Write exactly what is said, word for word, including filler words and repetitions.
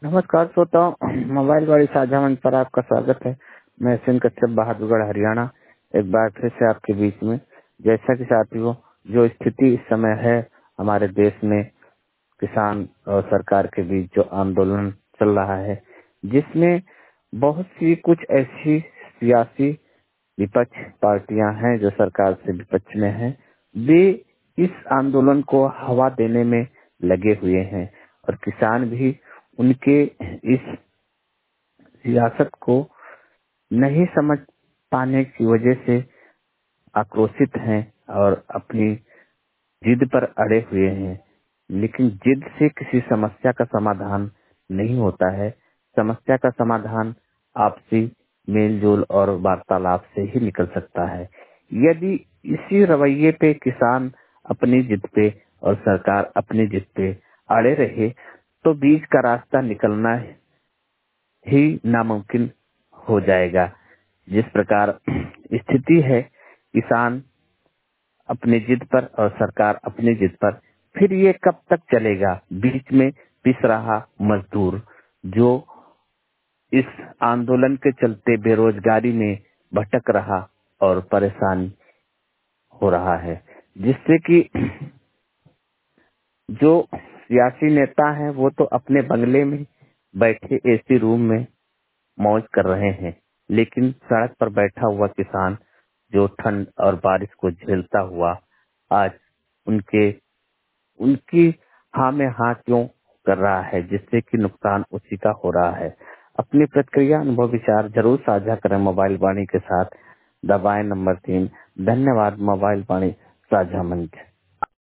नमस्कार श्रोताओं, मोबाइल वाली साझा मंच पर आपका स्वागत है। मैं सिंह कश्यप, बहादुरगढ़, हरियाणा, एक बार फिर से आपके बीच में। जैसा कि साथियों, जो स्थिति इस समय है हमारे देश में, किसान और सरकार के बीच जो आंदोलन चल रहा है, जिसमें बहुत सी कुछ ऐसी सियासी विपक्ष पार्टियां हैं जो सरकार से विपक्ष में हैं, वे इस आंदोलन को हवा देने में लगे हुए हैं और किसान भी उनके इस सियासत को नहीं समझ पाने की वजह से आक्रोशित हैं और अपनी जिद पर अड़े हुए हैं। लेकिन जिद से किसी समस्या का समाधान नहीं होता है। समस्या का समाधान आपसी मेलजोल और वार्तालाप से ही निकल सकता है। यदि इसी रवैये पे किसान अपनी जिद पे और सरकार अपनी जिद पे अड़े रहे तो बीच का रास्ता निकलना ही नामुमकिन हो जाएगा। जिस प्रकार स्थिति है, किसान अपनी जिद पर और सरकार अपनी जिद पर, फिर ये कब तक चलेगा? बीच में पिस रहा मजदूर जो इस आंदोलन के चलते बेरोजगारी में भटक रहा और परेशान हो रहा है, जिससे कि जो सियासी नेता हैं वो तो अपने बंगले में बैठे एसी रूम में मौज कर रहे हैं, लेकिन सड़क पर बैठा हुआ किसान जो ठंड और बारिश को झेलता हुआ आज उनके उनकी हाँ में हाँ क्यों कर रहा है, जिससे कि नुकसान उसी का हो रहा है। अपनी प्रतिक्रिया, अनुभव, विचार जरूर साझा करें मोबाइल वाणी के साथ। दबाएं नंबर तीन। धन्यवाद। मोबाइल वाणी साझा मंच।